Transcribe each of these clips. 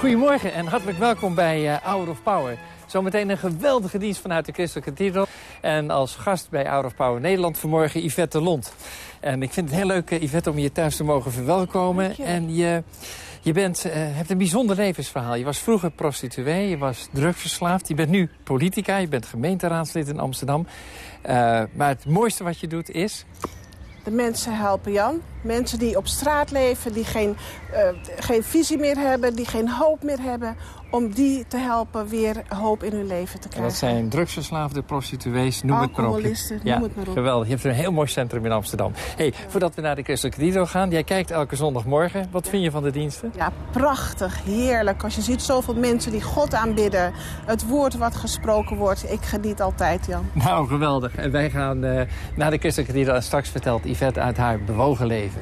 Goedemorgen en hartelijk welkom bij Hour of Power. Zometeen een geweldige dienst vanuit de Christelijke Cathedral. En als gast bij Hour of Power Nederland vanmorgen Yvette de Lont. En ik vind het heel leuk, Yvette, om je thuis te mogen verwelkomen. En je hebt een bijzonder levensverhaal. Je was vroeger prostituee, je was drugsverslaafd. Je bent nu politica, je bent gemeenteraadslid in Amsterdam. Maar het mooiste wat je doet is... De mensen helpen, Jan. Mensen die op straat leven, die geen visie meer hebben, die geen hoop meer hebben, om die te helpen weer hoop in hun leven te krijgen. En dat zijn drugsverslaafde, prostituees, noem het maar op. Alcoholisten, noem het maar op. Geweldig. Je hebt een heel mooi centrum in Amsterdam. Voordat we naar de Christelijke Cathedral gaan, jij kijkt elke zondagmorgen. Wat vind je van de diensten? Ja, prachtig, heerlijk. Als je ziet zoveel mensen die God aanbidden, het woord wat gesproken wordt. Ik geniet altijd, Jan. Nou, geweldig. En wij gaan naar de Christelijke Cathedral en straks vertelt Yvette uit haar bewogen leven.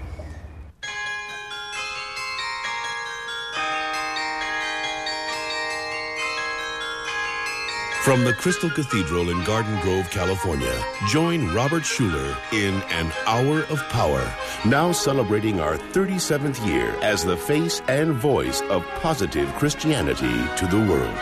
From the Crystal Cathedral in Garden Grove, California, join Robert Schuller in An Hour of Power, now celebrating our 37th year as the face and voice of positive Christianity to the world.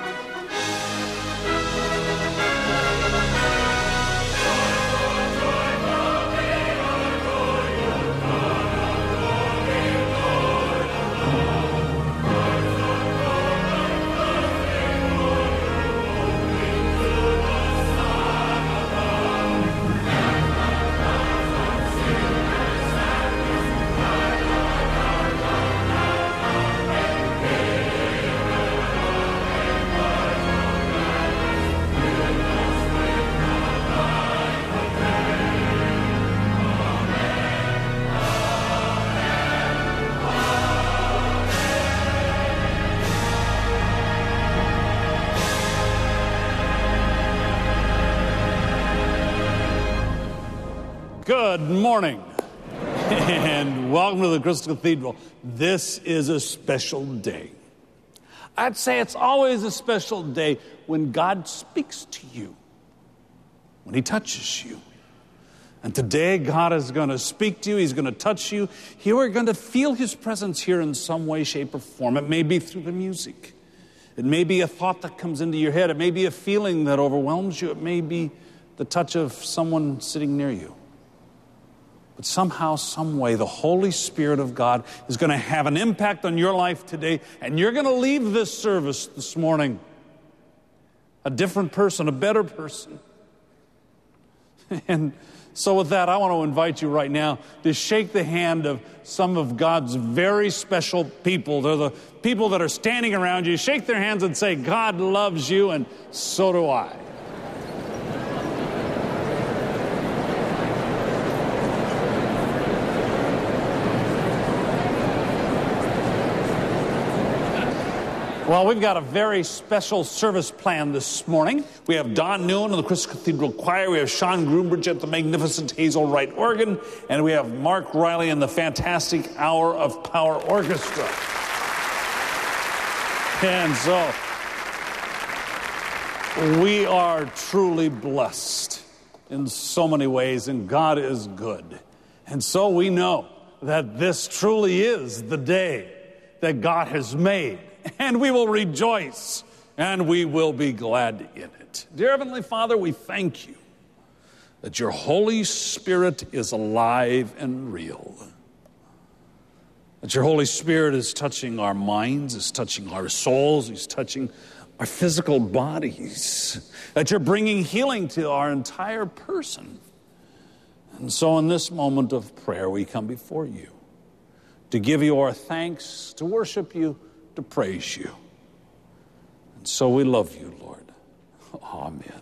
Good morning, and welcome to the Crystal Cathedral. This is a special day. I'd say it's always a special day when God speaks to you, when He touches you. And today, God is going to speak to you. He's going to touch you. You are going to feel His presence here in some way, shape, or form. It may be through the music. It may be a thought that comes into your head. It may be a feeling that overwhelms you. It may be the touch of someone sitting near you. But somehow, some way, the Holy Spirit of God is going to have an impact on your life today, and you're going to leave this service this morning a different person, a better person. And so with that, I want to invite you right now to shake the hand of some of God's very special people. They're the people that are standing around you. Shake their hands and say, God loves you, and so do I. Well, we've got a very special service planned this morning. We have Don Noon of the Crystal Cathedral Choir. We have Sean Groombridge at the magnificent Hazel Wright organ. And we have Mark Riley and the fantastic Hour of Power Orchestra. And so, we are truly blessed in so many ways, and God is good. And so we know that this truly is the day that God has made. And we will rejoice, and we will be glad in it. Dear Heavenly Father, we thank you that your Holy Spirit is alive and real. That your Holy Spirit is touching our minds, is touching our souls, is touching our physical bodies. That you're bringing healing to our entire person. And so in this moment of prayer, we come before you to give you our thanks, to worship you, to praise you. And so we love you, Lord. Amen.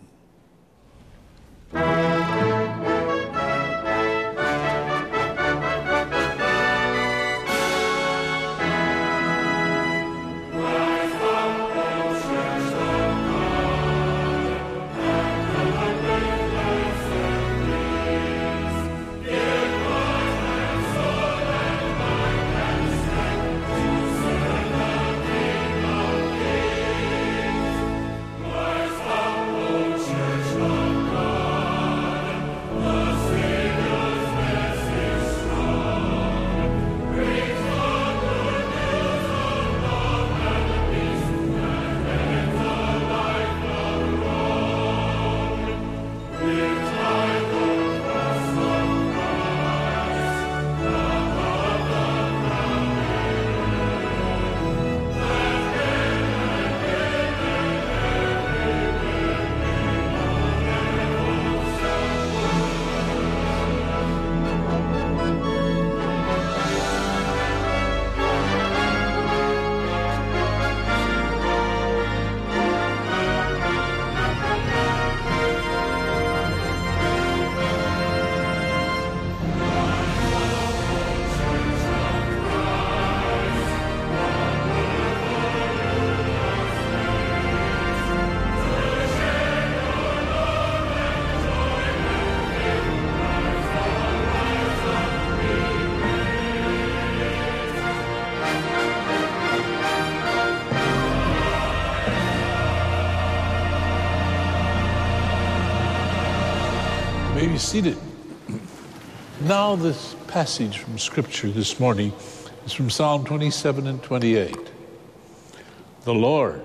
may be seated. Now this passage from Scripture this morning is from Psalm 27 and 28. The Lord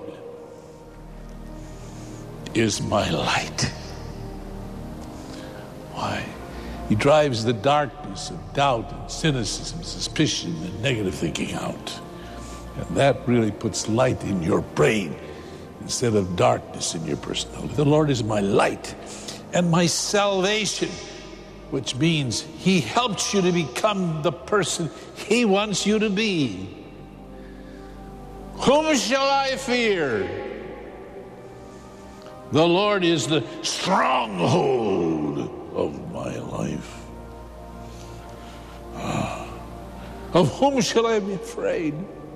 is my light. Why? He drives the darkness of doubt and cynicism, suspicion and negative thinking out. And that really puts light in your brain instead of darkness in your personality. The Lord is my light and my salvation, which means he helps you to become the person he wants you to be. Whom shall I fear? The Lord is the stronghold of my life. Of whom shall I be afraid?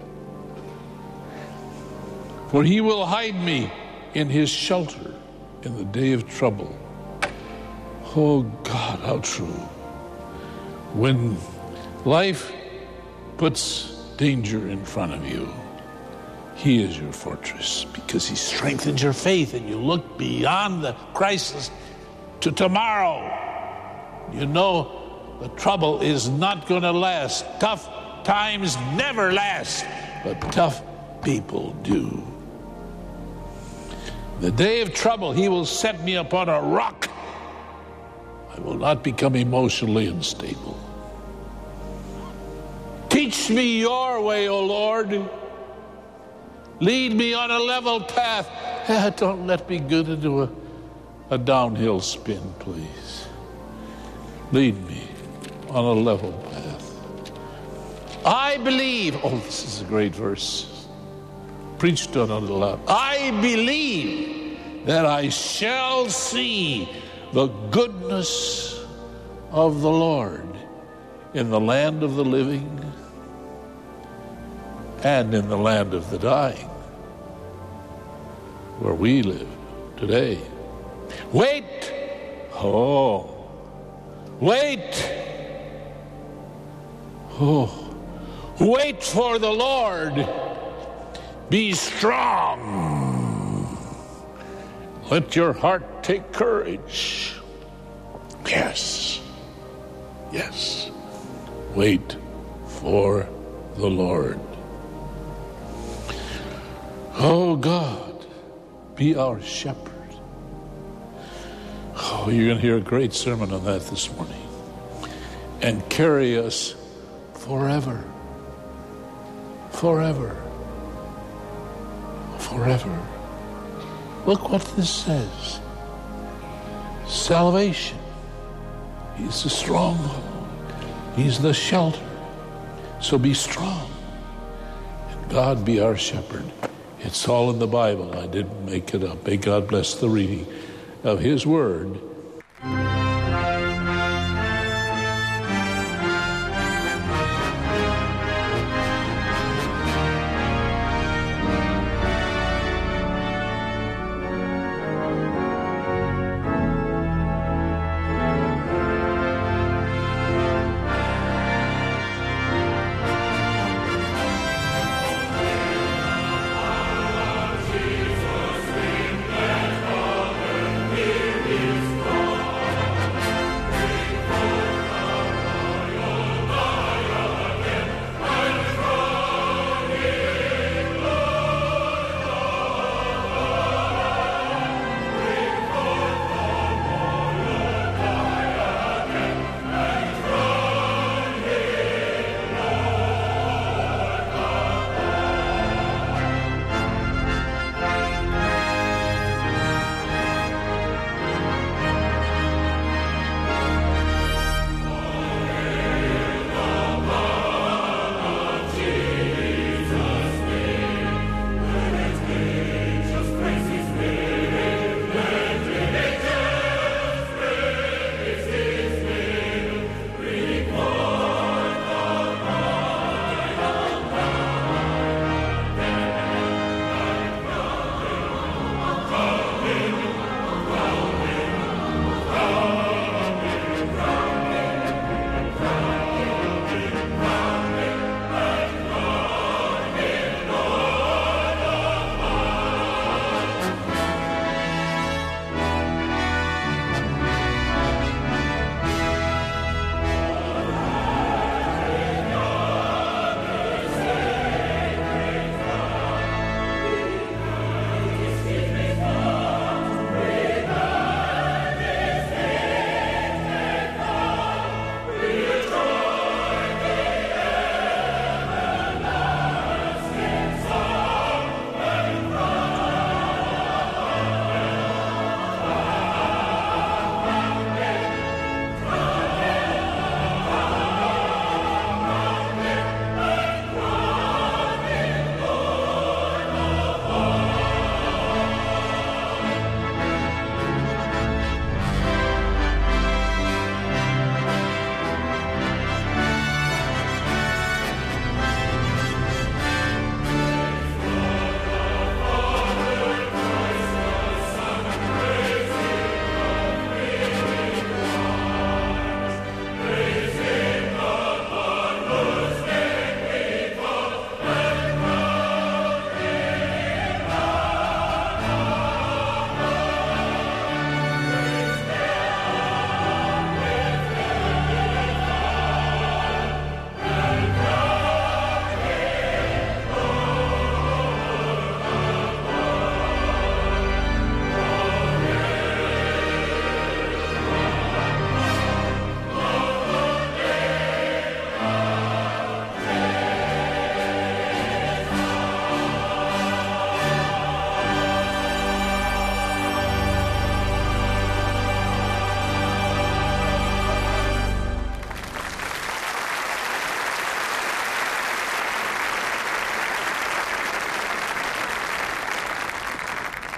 For he will hide me in his shelter in the day of trouble. Oh God, how true. When life puts danger in front of you, he is your fortress because he strengthens your faith and you look beyond the crisis to tomorrow. You know the trouble is not going to last. Tough times never last, but tough people do. The day of trouble, he will set me upon a rock. I will not become emotionally unstable. Teach me your way, O Lord. Lead me on a level path. Don't let me get into a downhill spin, please. Lead me on a level path. I believe. Oh, this is a great verse. Preached on it a lot. I believe that I shall see the goodness of the Lord in the land of the living and in the land of the dying, where we live today. Wait! Oh, wait! Oh, wait for the Lord. Be strong. Let your heart take courage. Yes. Yes. Wait for the Lord. Oh God, be our shepherd. Oh, you're going to hear a great sermon on that this morning. And carry us forever. Forever. Forever. Look what this says. Salvation. He's the stronghold. He's the shelter. So be strong. And God be our shepherd. It's all in the Bible. I didn't make it up. May God bless the reading of his word.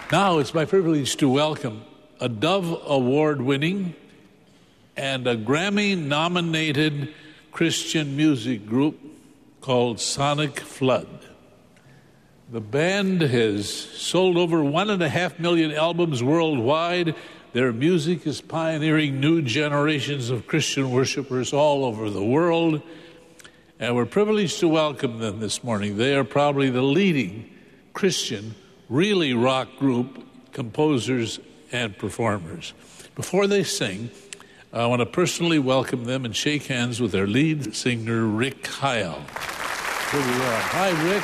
Now it's my privilege to welcome a Dove Award-winning and a Grammy-nominated Christian music group called Sonic Flood. The band has sold over 1.5 million albums worldwide. Their music is pioneering new generations of Christian worshipers all over the world. And we're privileged to welcome them this morning. They are probably the leading Christian, really rock group, composers and performers. Before they sing, I want to personally welcome them and shake hands with their lead singer, Rick Heil. Here we are. Hi, Rick.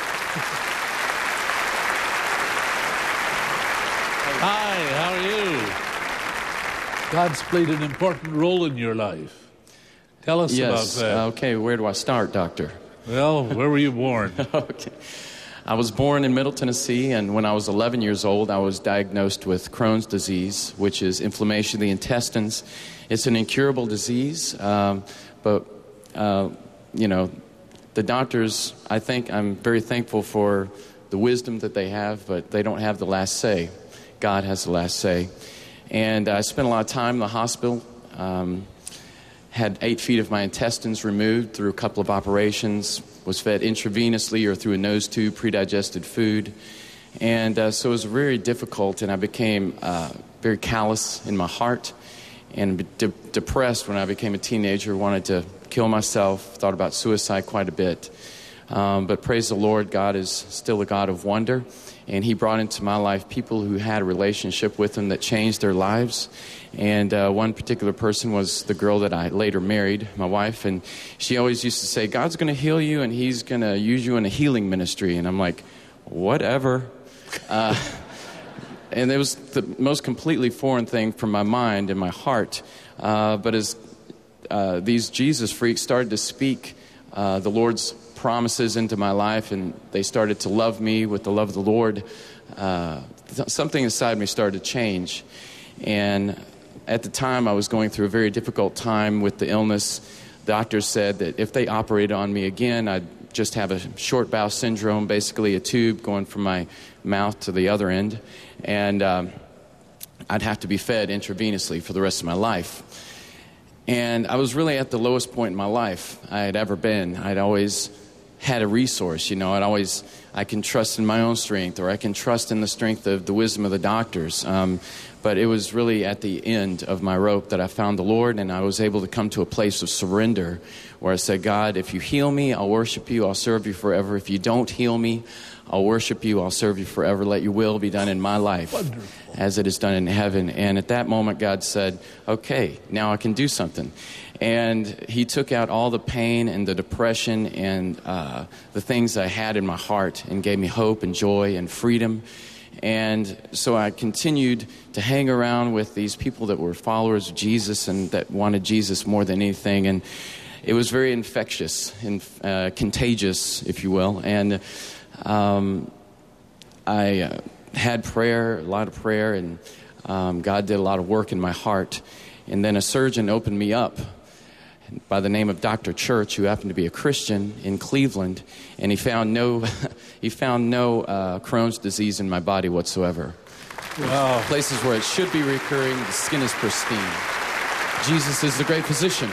Hi, how are you? God's played an important role in your life. Tell us about that. Okay, where do I start, Doctor? Well, where were you born? Okay. I was born in Middle Tennessee, and when I was 11 years old, I was diagnosed with Crohn's disease, which is inflammation of the intestines. It's an incurable disease, but the doctors, I think I'm very thankful for the wisdom that they have, but they don't have the last say. God has the last say. And I spent a lot of time in the hospital, had 8 feet of my intestines removed through a couple of operations, was fed intravenously or through a nose tube, pre-digested food. And so it was very difficult, and I became very callous in my heart and depressed when I became a teenager, wanted to kill myself, thought about suicide quite a bit. But praise the Lord, God is still a God of wonder. And he brought into my life people who had a relationship with him that changed their lives. And one particular person was the girl that I later married, my wife. And she always used to say, God's going to heal you and he's going to use you in a healing ministry. And I'm like, whatever. And it was the most completely foreign thing from my mind and my heart. But as these Jesus freaks started to speak the Lord's promises into my life, and they started to love me with the love of the Lord, something inside me started to change. And at the time, I was going through a very difficult time with the illness. Doctors said that if they operated on me again, I'd just have a short bowel syndrome, basically a tube going from my mouth to the other end, and I'd have to be fed intravenously for the rest of my life. And I was really at the lowest point in my life I had ever been. I'd always had a resource, I can trust in my own strength, or I can trust in the strength of the wisdom of the doctors. But it was really at the end of my rope that I found the Lord, and I was able to come to a place of surrender where I said, God, if you heal me, I'll worship you, I'll serve you forever. If you don't heal me, I'll worship you, I'll serve you forever. Let your will be done in my life as it is done in heaven. And at that moment, God said, okay, now I can do something. And he took out all the pain and the depression and the things I had in my heart and gave me hope and joy and freedom. And so I continued to hang around with these people that were followers of Jesus and that wanted Jesus more than anything. And it was very infectious and contagious, if you will. And I had prayer, a lot of prayer, and God did a lot of work in my heart. And then a surgeon opened me up by the name of Dr. Church, who happened to be a Christian in Cleveland, and he found no Crohn's disease in my body whatsoever. Wow. Places where it should be recurring, the skin is pristine. Jesus is the great physician.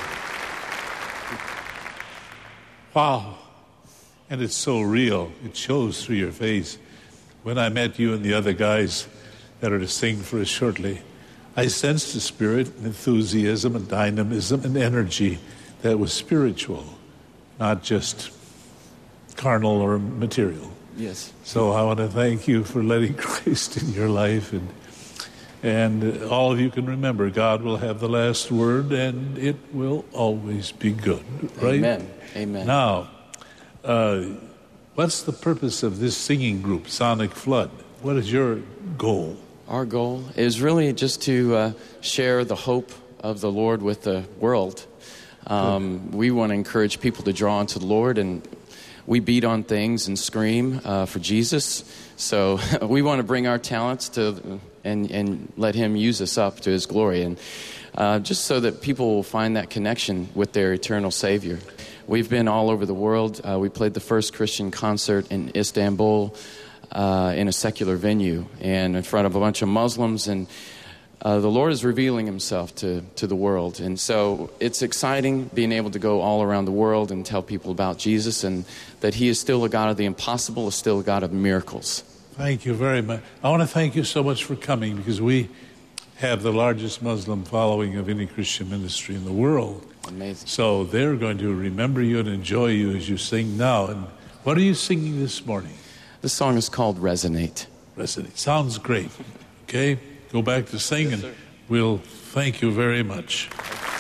Wow. And it's so real. It shows through your face. When I met you and the other guys that are to sing for us shortly, I sensed a spirit, enthusiasm, and dynamism, and energy that was spiritual, not just carnal or material. Yes. So I want to thank you for letting Christ in your life, and all of you can remember, God will have the last word, and it will always be good. Right? Amen. Amen. Now, what's the purpose of this singing group, Sonic Flood? What is your goal? Our goal is really just to share the hope of the Lord with the world. We want to encourage people to draw into the Lord, and we beat on things and scream for Jesus. So we want to bring our talents to and let him use us up to his glory, and just so that people will find that connection with their eternal Savior. We've been all over the world. We played the first Christian concert in Istanbul in a secular venue and in front of a bunch of Muslims. And the Lord is revealing himself to the world. And so it's exciting being able to go all around the world and tell people about Jesus and that he is still a God of the impossible, is still a God of miracles. Thank you very much. I want to thank you so much for coming, because we have the largest Muslim following of any Christian ministry in the world. Amazing. So they're going to remember you and enjoy you as you sing now. And what are you singing this morning? This song is called Resonate. Resonate. Sounds great. Okay? Go back to sing, and we'll thank you very much.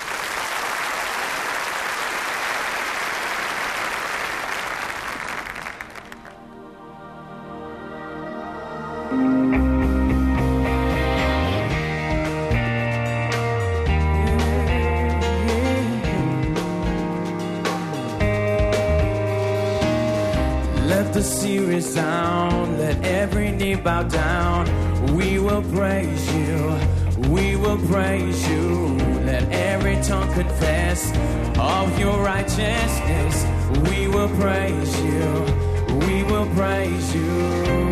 Let the sea resound, let every knee bow down. We will praise you, we will praise you. Let every tongue confess of your righteousness. We will praise you, we will praise you.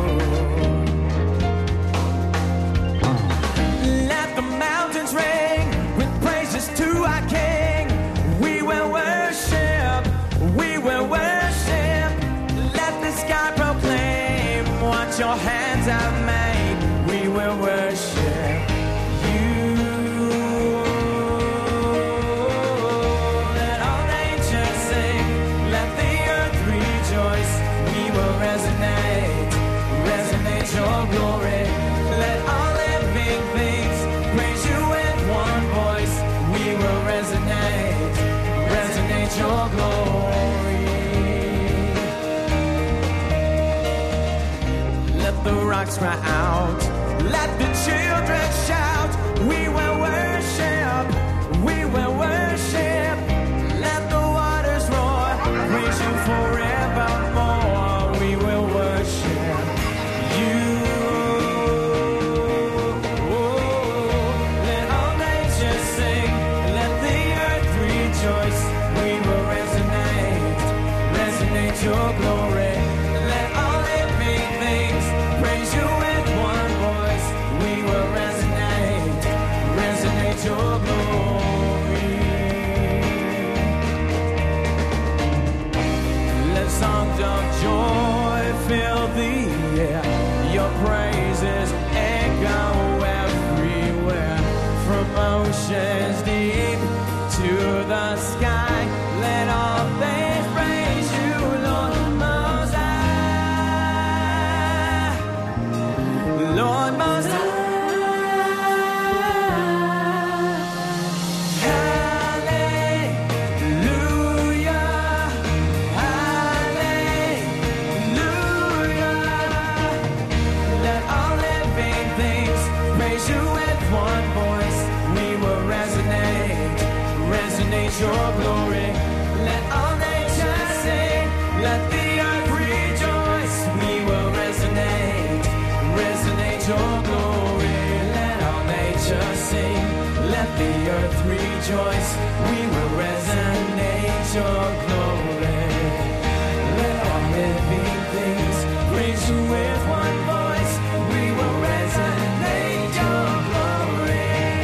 Let the mountains ring with praises to our King. We will worship, we will worship. Let the sky proclaim what your hands have made. We will worship you. Let all nature sing, let the earth rejoice. We will resonate, resonate your glory. Let all living things praise you with one voice. We will resonate, resonate your glory. Let the rocks cry out, let the children shout. We will worship, we will worship. Let the waters roar, praise you forevermore. We will worship you. Let all nature sing, let the earth rejoice. We will resonate, resonate your glory. Let all living things praise you with one voice. We will resonate, resonate your glory. Let songs of joy fill the air. Your praises echo everywhere. From oceans deep to the sky, let all things praise you, Lord Most High. Lord Most High. Hallelujah. Hallelujah. Let all living things praise you with one voice. We will resonate, resonate your glory. Let all nature sing, let the earth rejoice. We will resonate, resonate your glory. Let all nature sing, let the earth rejoice. We will resonate your glory. Let all living things praise you with one voice. We will resonate your glory.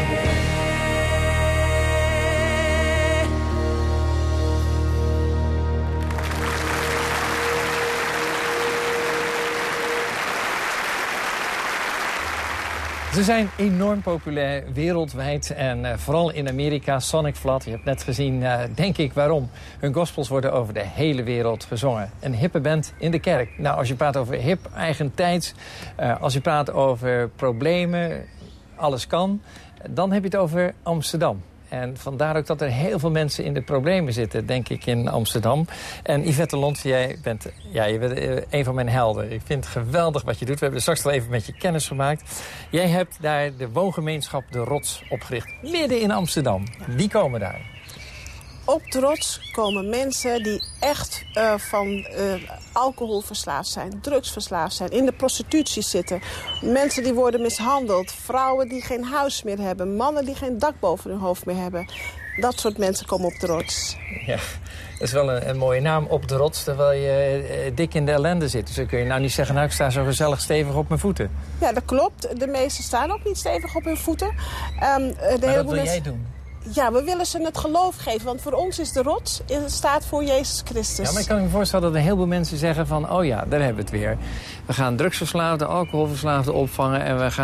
Ze zijn enorm populair wereldwijd en vooral in Amerika. Sonic Flood, je hebt net gezien, denk ik, waarom. Hun gospels worden over de hele wereld gezongen. Een hippe band in de kerk. Nou, als je praat over hip, eigentijds, als je praat over problemen, alles kan, dan heb je het over Amsterdam. En vandaar ook dat er heel veel mensen in de problemen zitten, denk ik, in Amsterdam. En Yvette Lont, je bent een van mijn helden. Ik vind het geweldig wat je doet. We hebben straks al even met je kennis gemaakt. Jij hebt daar de woongemeenschap De Rots opgericht, midden in Amsterdam. Wie komen daar? Op de Rots komen mensen die echt van alcohol verslaafd zijn, drugsverslaafd zijn, in de prostitutie zitten. Mensen die worden mishandeld, vrouwen die geen huis meer hebben, mannen die geen dak boven hun hoofd meer hebben. Dat soort mensen komen op de rots. Ja, dat is wel een mooie naam, op de rots, terwijl je dik in de ellende zit. Dus dan kun je nou niet zeggen, nou, ik sta zo gezellig stevig op mijn voeten. Ja, dat klopt. De meesten staan ook niet stevig op hun voeten. Maar wat wil jij doen? Ja, we willen ze het geloof geven. Want voor ons is de rots, staat voor Jezus Christus. Ja, maar ik kan me voorstellen dat er heel veel mensen zeggen van... oh ja, daar hebben we het weer. We gaan drugsverslaafden, alcoholverslaafden opvangen... en we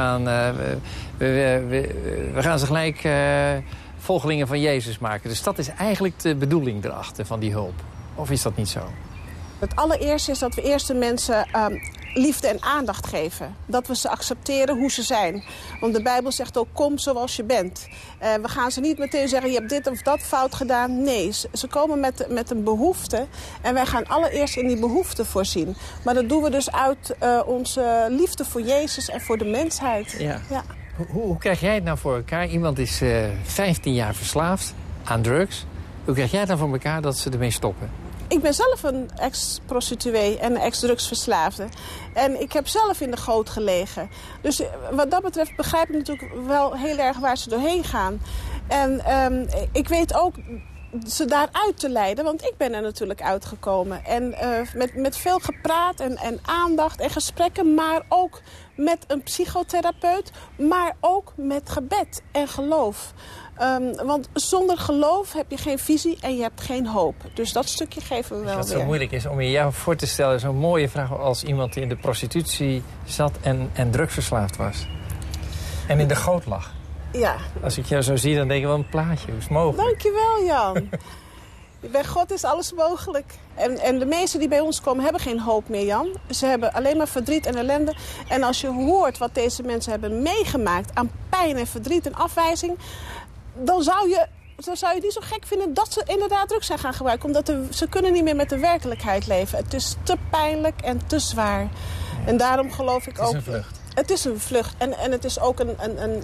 gaan ze gelijk volgelingen van Jezus maken. Dus dat is eigenlijk de bedoeling erachter van die hulp. Of is dat niet zo? Het allereerste is dat we eerst de mensen liefde en aandacht geven. Dat we ze accepteren hoe ze zijn. Want de Bijbel zegt ook, kom zoals je bent. We gaan ze niet meteen zeggen, je hebt dit of dat fout gedaan. Nee, ze komen met een behoefte. En wij gaan allereerst in die behoefte voorzien. Maar dat doen we dus uit onze liefde voor Jezus en voor de mensheid. Ja. Ja. Hoe krijg jij het nou voor elkaar? Iemand is 15 jaar verslaafd aan drugs. Hoe krijg jij het nou voor elkaar dat ze ermee stoppen? Ik ben zelf een ex-prostituee en een ex-drugsverslaafde. En ik heb zelf in de goot gelegen. Dus wat dat betreft begrijp ik natuurlijk wel heel erg waar ze doorheen gaan. En ik weet ook ze daaruit te leiden, want ik ben er natuurlijk uitgekomen. En met veel gepraat en aandacht en gesprekken, maar ook met een psychotherapeut, maar ook met gebed en geloof. Want zonder geloof heb je geen visie en je hebt geen hoop. Dus dat stukje geven we wel weer. Wat zo moeilijk is om je jou voor te stellen, zo'n mooie vraag als iemand die in de prostitutie zat en drugsverslaafd was. En in de goot lag. Ja. Als ik jou zo zie, dan denk ik wel een plaatje. Hoe is het mogelijk? Dankjewel, Jan. Bij God is alles mogelijk. En de meesten die bij ons komen hebben geen hoop meer, Jan. Ze hebben alleen maar verdriet en ellende. En als je hoort wat deze mensen hebben meegemaakt aan pijn en verdriet en afwijzing, dan zou je niet zo gek vinden dat ze inderdaad drugs zijn gaan gebruiken. Omdat ze kunnen niet meer met de werkelijkheid leven. Het is te pijnlijk en te zwaar. En daarom geloof ik ook... Het is een vlucht. Het is een vlucht. En het is ook een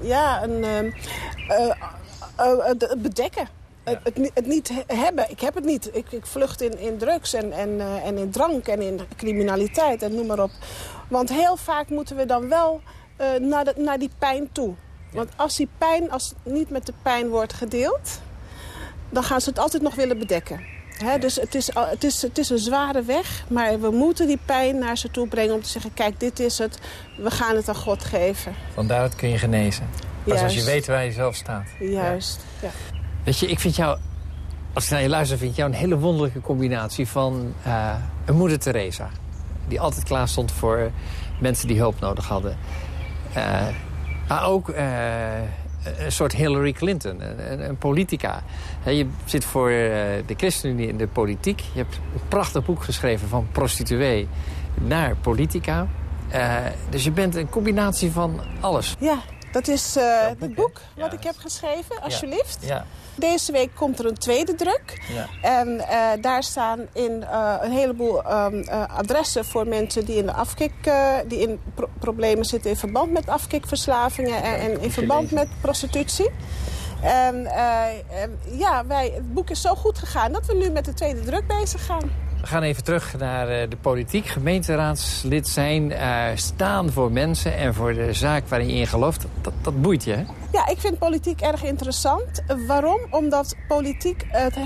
bedekken. Ja. Het niet hebben. Ik heb het niet. Ik vlucht in drugs en in drank en in criminaliteit en noem maar op. Want heel vaak moeten we dan wel naar die pijn toe. Want als niet met de pijn wordt gedeeld, dan gaan ze het altijd nog willen bedekken. Dus het is een zware weg, maar we moeten die pijn naar ze toe brengen om te zeggen, kijk, dit is het, we gaan het aan God geven. Van daaruit kun je genezen. Pas als je weet waar je zelf staat. Juist, ja. Weet je, ik vind jou, als ik naar je luister, vind ik jou een hele wonderlijke combinatie van een moeder Teresa, die altijd klaar stond voor mensen die hulp nodig hadden. Maar ook een soort Hillary Clinton, een politica. Je zit voor de ChristenUnie in de politiek. Je hebt een prachtig boek geschreven van prostituee naar politica. Dus je bent een combinatie van alles. Ja, dat is het boek wat ik heb geschreven, alsjeblieft. Ja. Deze week komt er een tweede druk. Ja. En daar staan in een heleboel adressen voor mensen die in de afkik, die in problemen zitten in verband met afkikverslavingen en in verband met prostitutie. En het boek is zo goed gegaan dat we nu met de tweede druk bezig gaan. We gaan even terug naar de politiek. Gemeenteraadslid zijn, staan voor mensen en voor de zaak waarin je in gelooft. Dat boeit je, hè? Ja, ik vind politiek erg interessant. Waarom? Omdat politiek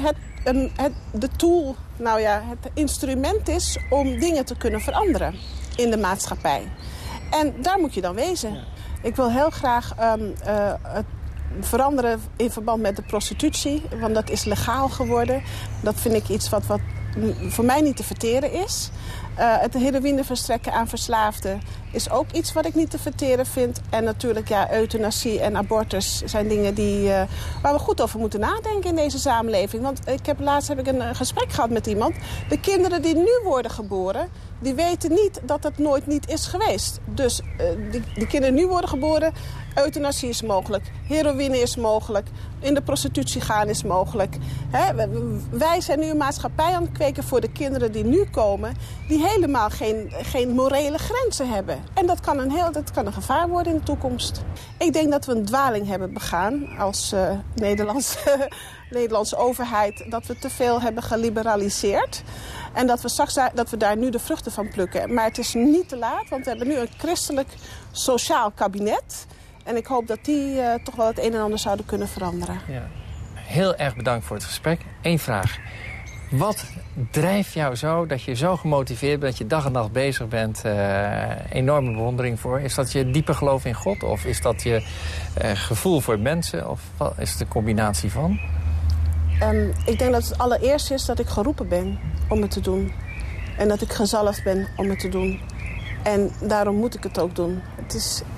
de tool, het instrument is om dingen te kunnen veranderen in de maatschappij. En daar moet je dan wezen. Ja. Ik wil heel graag het veranderen in verband met de prostitutie, want dat is legaal geworden. Dat vind ik iets wat voor mij niet te verteren is. Het heroïne verstrekken aan verslaafden is ook iets wat ik niet te verteren vind. En natuurlijk, euthanasie en abortus zijn dingen waar we goed over moeten nadenken in deze samenleving. Want laatst heb ik een gesprek gehad met iemand. De kinderen die nu worden geboren, die weten niet dat het nooit niet is geweest. Dus die kinderen nu worden geboren, euthanasie is mogelijk, heroïne is mogelijk, in de prostitutie gaan is mogelijk. Wij zijn nu een maatschappij aan het kweken voor de kinderen die nu komen, die helemaal geen morele grenzen hebben. En dat kan een gevaar worden in de toekomst. Ik denk dat we een dwaling hebben begaan als Nederlandse overheid, dat we te veel hebben geliberaliseerd. En dat we daar nu de vruchten van plukken. Maar het is niet te laat, want we hebben nu een christelijk sociaal kabinet. En ik hoop dat die toch wel het een en ander zouden kunnen veranderen. Ja. heel erg bedankt voor het gesprek. Eén vraag. Wat drijft jou zo dat je zo gemotiveerd bent... dat je dag en nacht bezig bent? Enorme bewondering voor. Is dat je diepe geloof in God? Of is dat je gevoel voor mensen? Of wat is het een combinatie van? Ik denk dat het allereerst is dat ik geroepen ben om het te doen. En dat ik gezalfd ben om het te doen. En daarom moet ik het ook doen. Het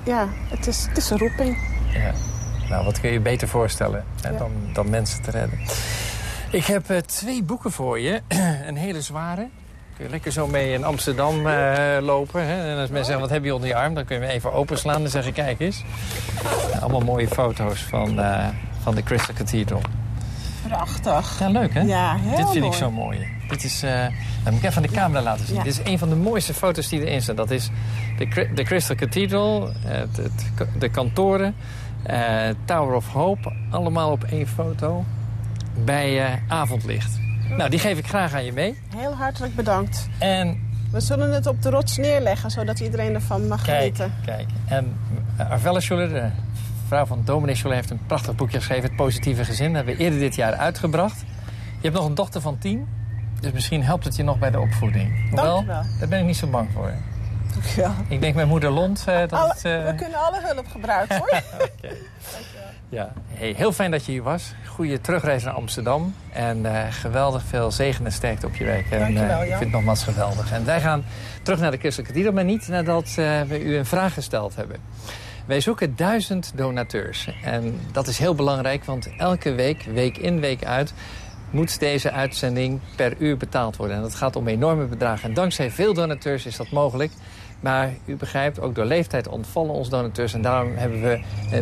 is een roeping. Ja. Nou, wat kun je beter voorstellen dan mensen te redden? Ik heb 2 boeken voor je. Een hele zware. Kun je lekker zo mee in Amsterdam lopen. Hè? En als mensen zeggen, wat heb je onder je arm? Dan kun je hem even openslaan en zeggen, kijk eens. Allemaal mooie foto's van de Crystal Cathedral. Prachtig. Ja, leuk hè? Ja, heel Dit vind mooi. ik zo mooi. Dit is, dat moet ik even aan de camera laten zien. Ja. Dit is een van de mooiste foto's die erin staan. Dat is de Crystal Cathedral, de kantoren, Tower of Hope. Allemaal op 1 foto bij avondlicht. Nou, die geef ik graag aan je mee. Heel hartelijk bedankt. En We zullen het op de rots neerleggen, zodat iedereen ervan mag genieten. Kijk. En Arvella Schuller, de vrouw van dominee Schuller, heeft een prachtig boekje geschreven, Het Positieve Gezin. Dat hebben we eerder dit jaar uitgebracht. Je hebt nog een dochter van 10, dus misschien helpt het je nog bij de opvoeding. Dankjewel. Daar ben ik niet zo bang voor. Ja. Ik denk met moeder Lont dat We kunnen alle hulp gebruiken, hoor. Okay. Ja. Hey, heel fijn dat je hier was. Goeie terugreis naar Amsterdam. En geweldig veel zegen en sterkte op je werk. Dankjewel, Jan. Ik vind het nogmaals geweldig. En wij gaan terug naar de Crystal Cathedral, maar niet nadat we u een vraag gesteld hebben. Wij zoeken 1000 donateurs. En dat is heel belangrijk, want elke week, week in, week uit, moet deze uitzending per uur betaald worden. En dat gaat om enorme bedragen. En dankzij veel donateurs is dat mogelijk. Maar u begrijpt, ook door leeftijd ontvallen ons donateurs. En daarom hebben we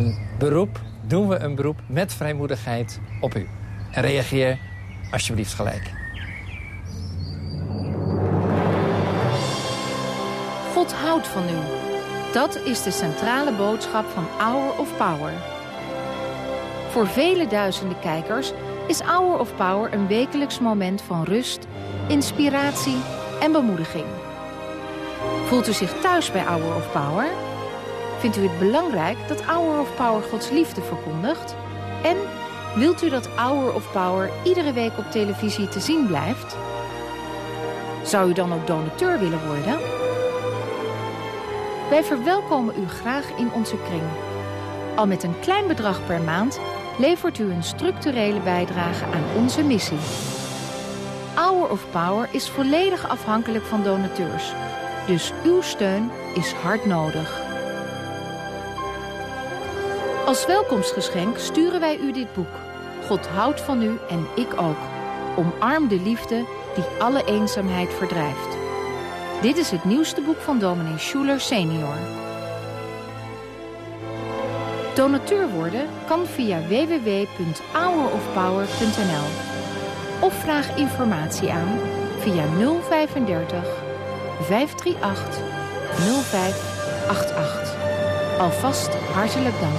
doen we een beroep met vrijmoedigheid op u. En reageer alsjeblieft gelijk. God houdt van u. Dat is de centrale boodschap van Hour of Power. Voor vele duizenden kijkers is Hour of Power een wekelijks moment van rust, inspiratie en bemoediging. Voelt u zich thuis bij Hour of Power? Vindt u het belangrijk dat Hour of Power Gods liefde verkondigt? En wilt u dat Hour of Power iedere week op televisie te zien blijft? Zou u dan ook donateur willen worden? Wij verwelkomen u graag in onze kring. Al met een klein bedrag per maand levert u een structurele bijdrage aan onze missie. Hour of Power is volledig afhankelijk van donateurs. Dus uw steun is hard nodig. Als welkomstgeschenk sturen wij u dit boek. God houdt van u en ik ook. Omarm de liefde die alle eenzaamheid verdrijft. Dit is het nieuwste boek van dominee Schuller senior. Donateur worden kan via www.hourofpower.nl of vraag informatie aan via 035 538 0588. Alvast hartelijk dank.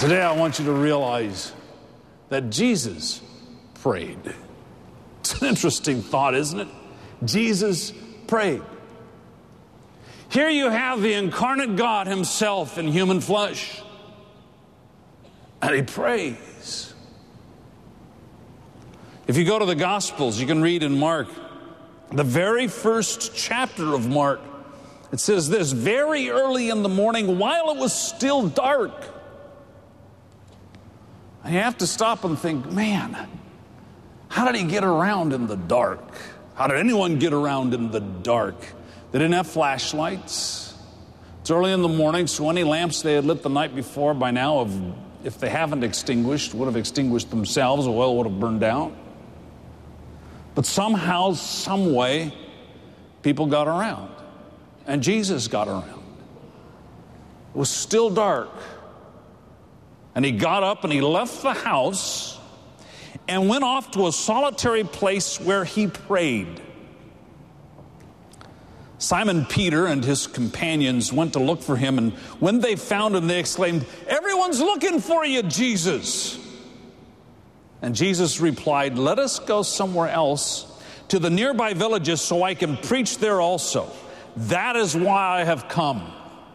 Today I want you to realize that Jesus prayed. It's an interesting thought, isn't it? Jesus prayed. Here you have the incarnate God himself in human flesh. And he prays. If you go to the Gospels, you can read in Mark, the very first chapter of Mark, it says this: very early in the morning, while it was still dark. And you have to stop and think, man, how did he get around in the dark? How did anyone get around in the dark? They didn't have flashlights. It's early in the morning, so any lamps they had lit the night before by now, if they haven't extinguished, would have extinguished themselves. Oil would have burned out. But somehow, some way, people got around. And Jesus got around. It was still dark. And he got up and he left the house and went off to a solitary place where he prayed. Simon Peter and his companions went to look for him, and when they found him, they exclaimed, "Everyone's looking for you, Jesus." And Jesus replied, "Let us go somewhere else to the nearby villages so I can preach there also. That is why I have come."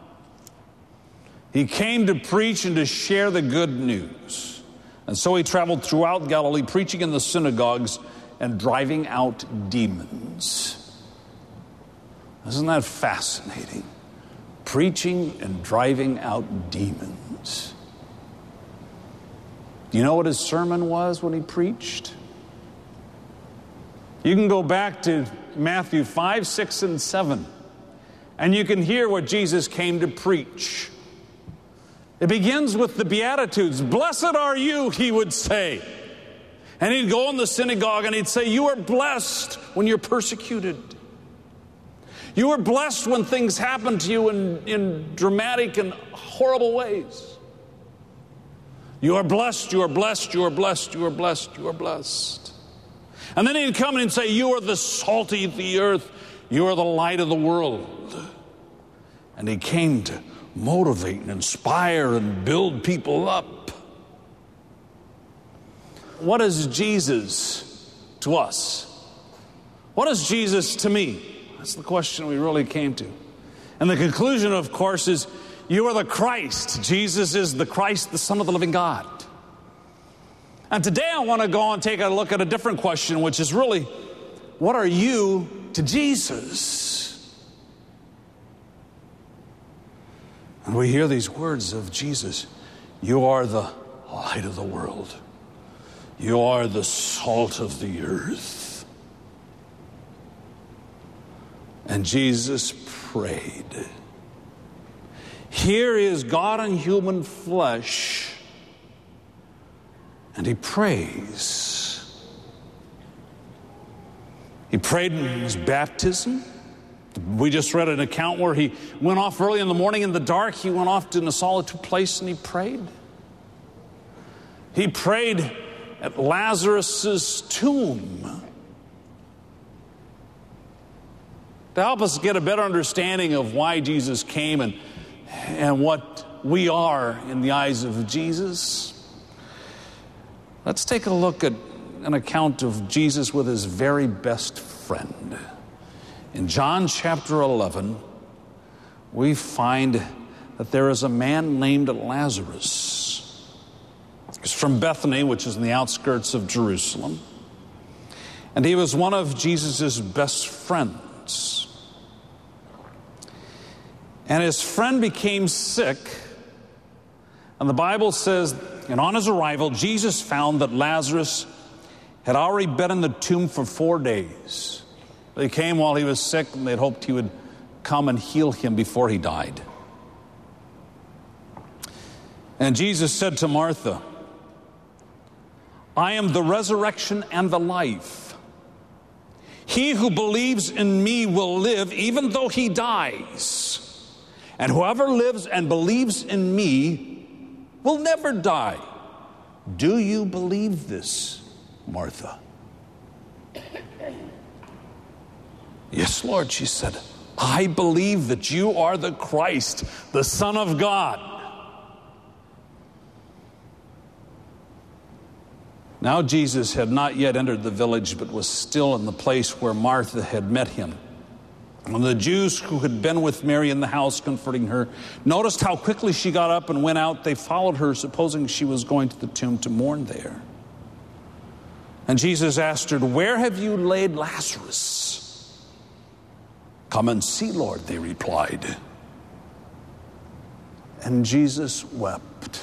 He came to preach and to share the good news. And so he traveled throughout Galilee, preaching in the synagogues and driving out demons. Isn't that fascinating? Preaching and driving out demons. Do you know what his sermon was when he preached? You can go back to Matthew 5, 6, and 7, and you can hear what Jesus came to preach. It begins with the Beatitudes. "Blessed are you," he would say. And he'd go in the synagogue and he'd say, "You are blessed when you're persecuted. You are blessed when things happen to you in dramatic and horrible ways. You are blessed, you are blessed, you are blessed, you are blessed, you are blessed." And then he'd come and say, "You are the salt of the earth. You are the light of the world." And he came to motivate and inspire and build people up. What is Jesus to us? What is Jesus to me? That's the question we really came to. And the conclusion, of course, is you are the Christ. Jesus is the Christ, the Son of the living God. And today I want to go and take a look at a different question, which is really, what are you to Jesus? And we hear these words of Jesus. You are the light of the world. You are the salt of the earth. And Jesus prayed. Here is God in human flesh, and he prays. He prayed in his baptism. We just read an account where he went off early in the morning in the dark. He went off to a solitary place and he prayed. He prayed at Lazarus' tomb. To help us get a better understanding of why Jesus came and what we are in the eyes of Jesus, let's take a look at an account of Jesus with his very best friend. In John chapter 11, we find that there is a man named Lazarus. He's from Bethany, which is in the outskirts of Jerusalem. And he was one of Jesus' best friends. And his friend became sick. And the Bible says, and on his arrival, Jesus found that Lazarus had already been in the tomb for 4 days. They came while he was sick, and they'd hoped he would come and heal him before he died. And Jesus said to Martha, "I am the resurrection and the life. He who believes in me will live even though he dies. And whoever lives and believes in me will never die. Do you believe this, Martha?" "Yes, Lord," she said. "I believe that you are the Christ, the Son of God." Now Jesus had not yet entered the village, but was still in the place where Martha had met him. When the Jews who had been with Mary in the house comforting her noticed how quickly she got up and went out, they followed her, supposing she was going to the tomb to mourn there. And Jesus asked her, "Where have you laid Lazarus?" "Come and see, Lord," they replied. And Jesus wept.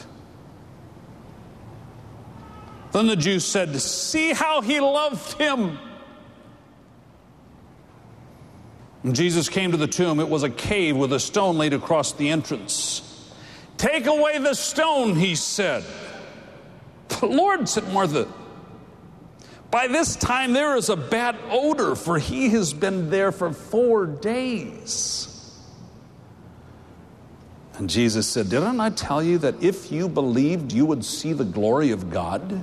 Then the Jews said, "See how he loved him." When Jesus came to the tomb, it was a cave with a stone laid across the entrance. "Take away the stone," he said. "But Lord," said Martha, "by this time there is a bad odor, for he has been there for 4 days." And Jesus said, "Didn't I tell you that if you believed, you would see the glory of God?"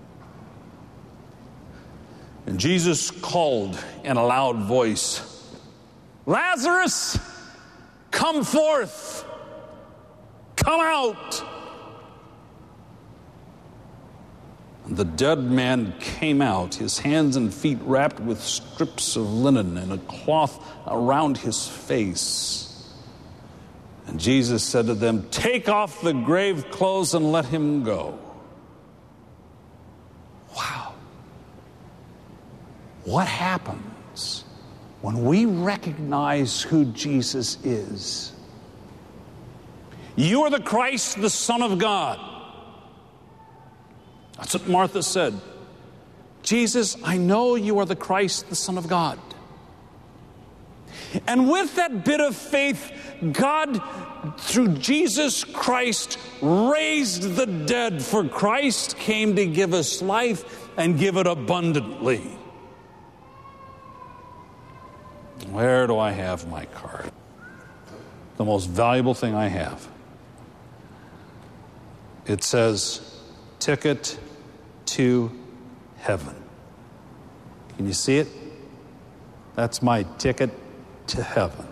And Jesus called in a loud voice, "Lazarus, come forth, come out." And the dead man came out, his hands and feet wrapped with strips of linen and a cloth around his face. And Jesus said to them, "Take off the grave clothes and let him go." Wow. What happens when we recognize who Jesus is? "You are the Christ, the Son of God." That's what Martha said. "Jesus, I know you are the Christ, the Son of God." And with that bit of faith, God, through Jesus Christ, raised the dead, for Christ came to give us life and give it abundantly. Where do I have my card? The most valuable thing I have. It says, "Ticket to heaven." Can you see it? That's my ticket to heaven.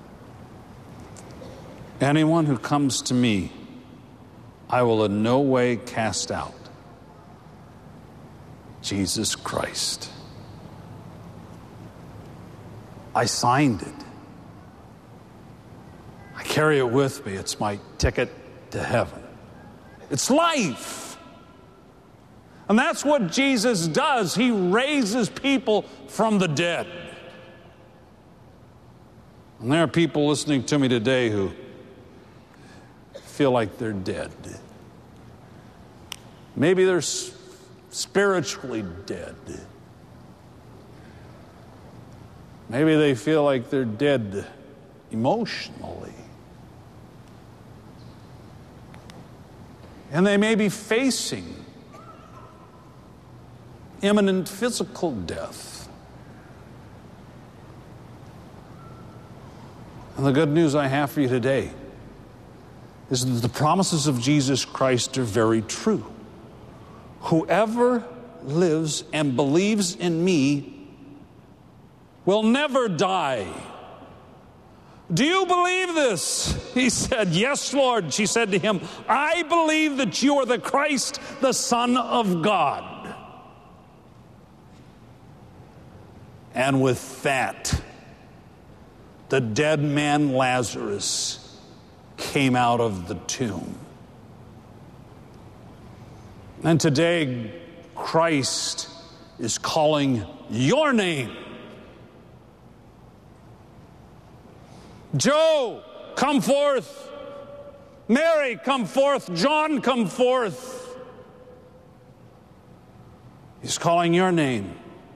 Anyone who comes to me, I will in no way cast out. Jesus Christ. I signed it. I carry it with me. It's my ticket to heaven. It's life. And that's what Jesus does. He raises people from the dead. And there are people listening to me today who feel like they're dead. Maybe they're spiritually dead. Maybe they feel like they're dead emotionally. And they may be facing imminent physical death. And the good news I have for you today is that the promises of Jesus Christ are very true. Whoever lives and believes in me will never die. Do you believe this? He said, "Yes, Lord." She said to him, "I believe that you are the Christ, the Son of God." And with that, the dead man Lazarus came out of the tomb. And today, Christ is calling your name. Joe, come forth. Mary, come forth. John, come forth. He's calling your name.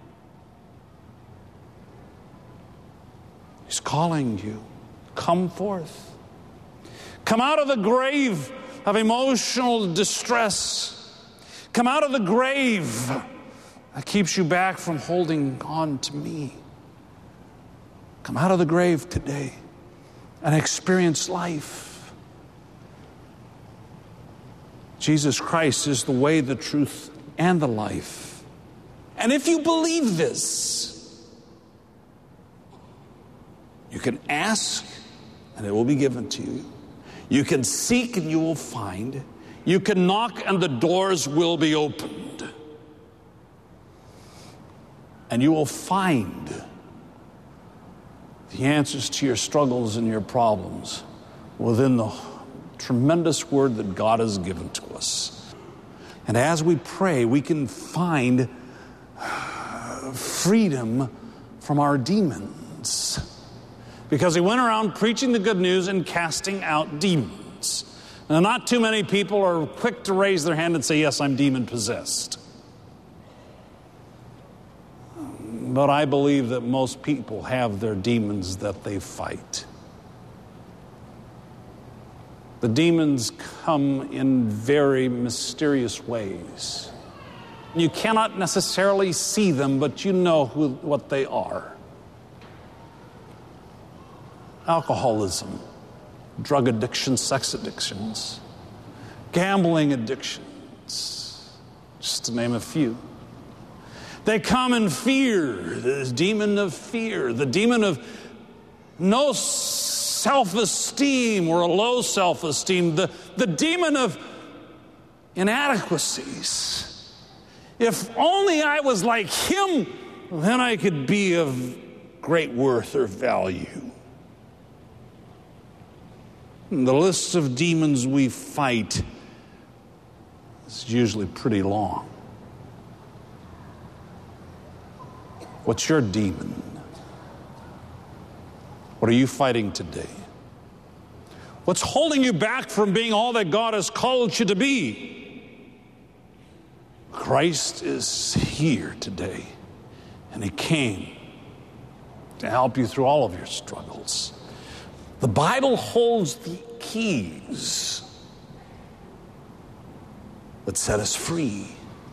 He's calling you. Come forth. Come out of the grave of emotional distress. Come out of the grave that keeps you back from holding on to me. Come out of the grave today and experience life. Jesus Christ is the way, the truth, and the life. And if you believe this, you can ask and it will be given to you. You can seek and you will find. You can knock and the doors will be opened. And you will find the answers to your struggles and your problems within the tremendous word that God has given to us. And as we pray, we can find freedom from our demons. Because he went around preaching the good news and casting out demons. Now, not too many people are quick to raise their hand and say, yes, I'm demon-possessed. But I believe that most people have their demons that they fight. The demons come in very mysterious ways. You cannot necessarily see them, but you know what they are. Alcoholism, drug addiction, sex addictions, gambling addictions, just to name a few. They come in fear, the demon of fear, the demon of no self-esteem or a low self-esteem, the demon of inadequacies. If only I was like him, then I could be of great worth or value. And the list of demons we fight is usually pretty long. What's your demon? What are you fighting today? What's holding you back from being all that God has called you to be? Christ is here today, and he came to help you through all of your struggles. The Bible holds the keys that set us free.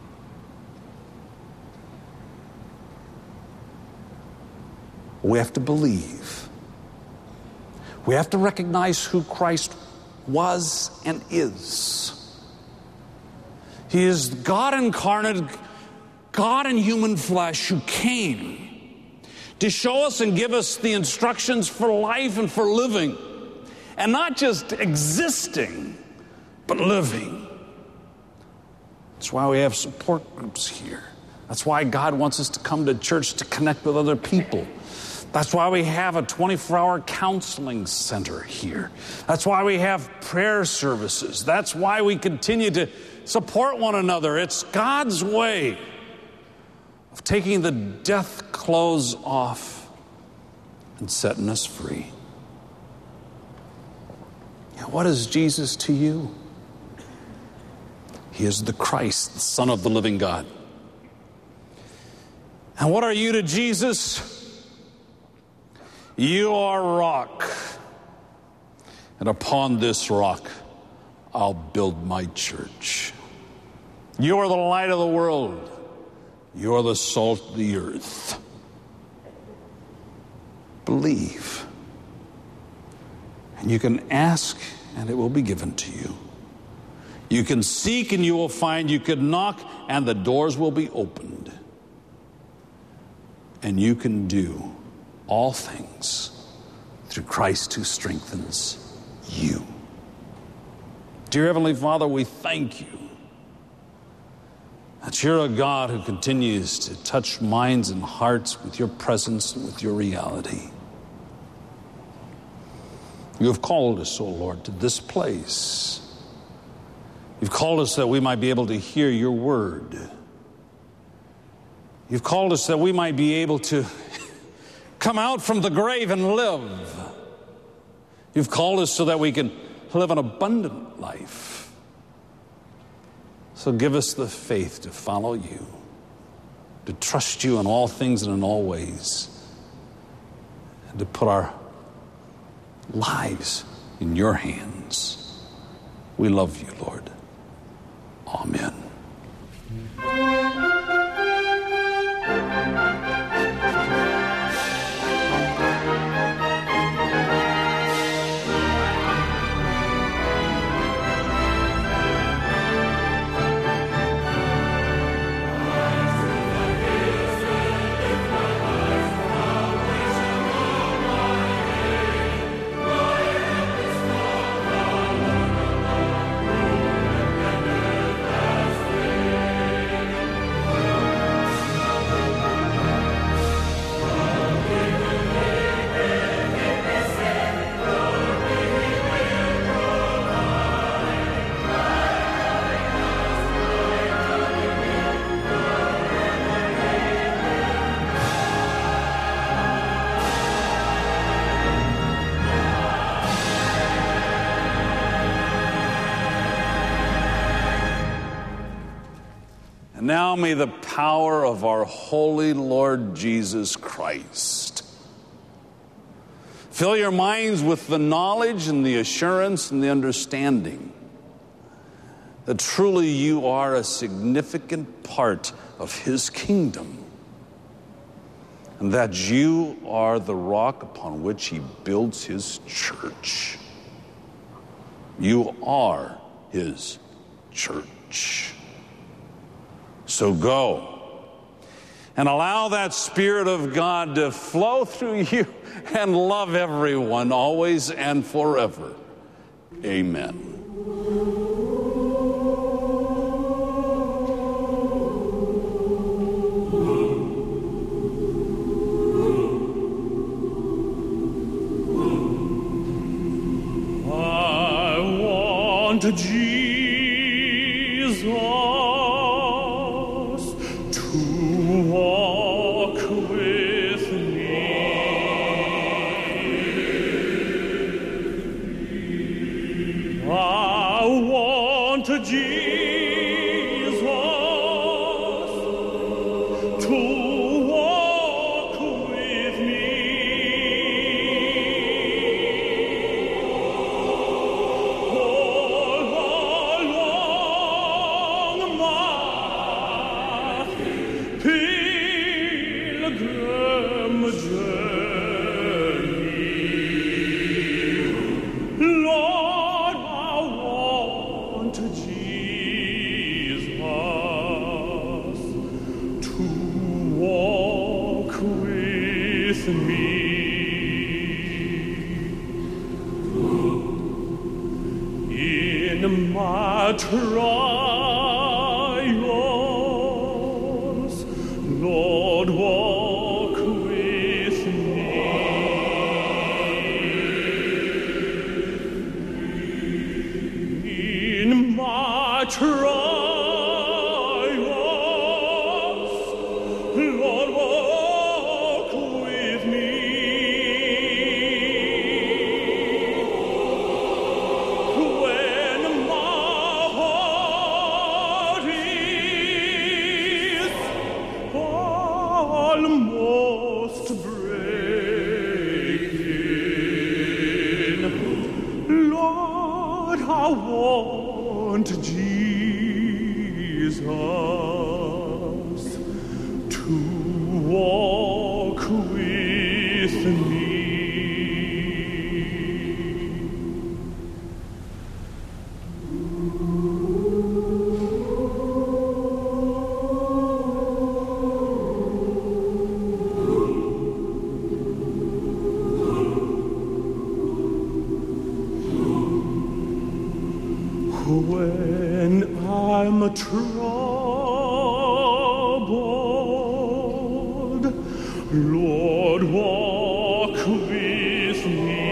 We have to believe. We have to recognize who Christ was and is. He is God incarnate, God in human flesh, who came to show us and give us the instructions for life and for living. And not just existing, but living. That's why we have support groups here. That's why God wants us to come to church to connect with other people. That's why we have a 24-hour counseling center here. That's why we have prayer services. That's why we continue to support one another. It's God's way of taking the death clothes off and setting us free. Now, what is Jesus to you? He is the Christ, the Son of the living God. And what are you to Jesus? You are rock, and upon this rock I'll build my church. You are the light of the world. You are the salt of the earth. Believe. And you can ask, and it will be given to you. You can seek, and you will find. You can knock, and the doors will be opened. And you can do all things through Christ who strengthens you. Dear Heavenly Father, we thank you that you're a God who continues to touch minds and hearts with your presence and with your reality. You have called us, O Lord, to this place. You've called us that we might be able to hear your word. You've called us that we might be able to come out from the grave and live. You've called us so that we can live an abundant life. So give us the faith to follow you, to trust you in all things and in all ways, and to put our lives in your hands. We love you, Lord. Amen. And now may the power of our holy Lord Jesus Christ fill your minds with the knowledge and the assurance and the understanding that truly you are a significant part of His kingdom, and that you are the rock upon which He builds His church. You are His church. So go and allow that Spirit of God to flow through you and love everyone always and forever. Amen. To Jesus to walk with me. I want to Jesus to walk with me. In my trials, Lord, walk with me. In my trials, Lord, walk with me. Almost breaking, Lord, I want Jesus to walk with me. When I'm troubled, Lord, walk with me.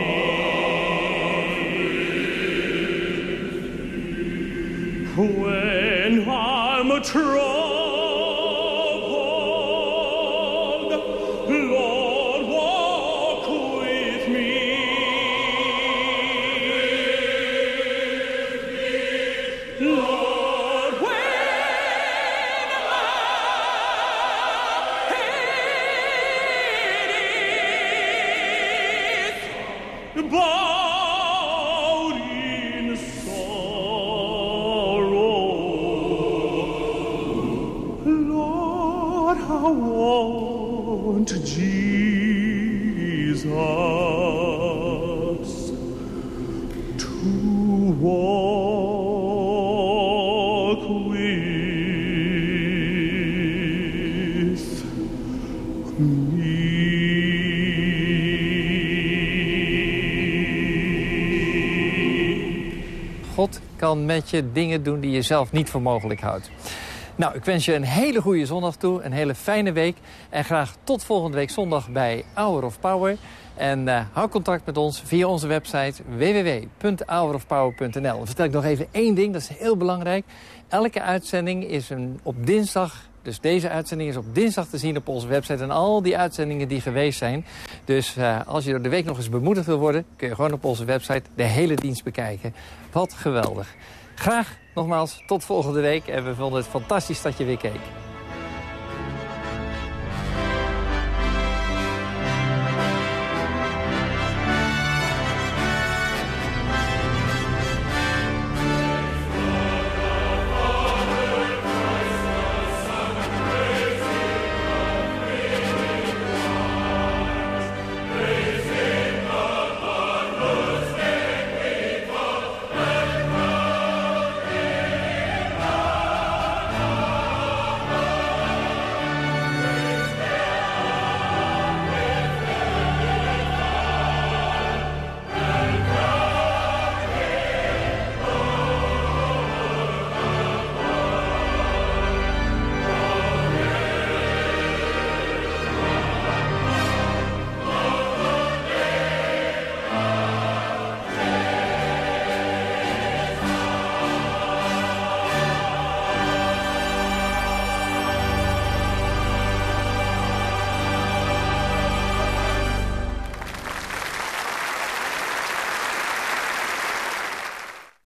When I'm troubled, Lord, walk with me. Lord, when my head is bowed in sorrow, Lord, I want Jesus to walk with me. God kan met je dingen doen die je zelf niet voor mogelijk houdt. Nou, ik wens je een hele goede zondag toe, een hele fijne week. En graag tot volgende week zondag bij Hour of Power. En hou contact met ons via onze website www.hourofpower.nl. Dan vertel ik nog even één ding, dat is heel belangrijk. Elke uitzending is op dinsdag, dus deze uitzending is op dinsdag te zien op onze website. En al die uitzendingen die geweest zijn. Dus als je door de week nog eens bemoedigd wil worden, kun je gewoon op onze website de hele dienst bekijken. Wat geweldig. Graag nogmaals tot volgende week. En we vonden het fantastisch dat je weer keek.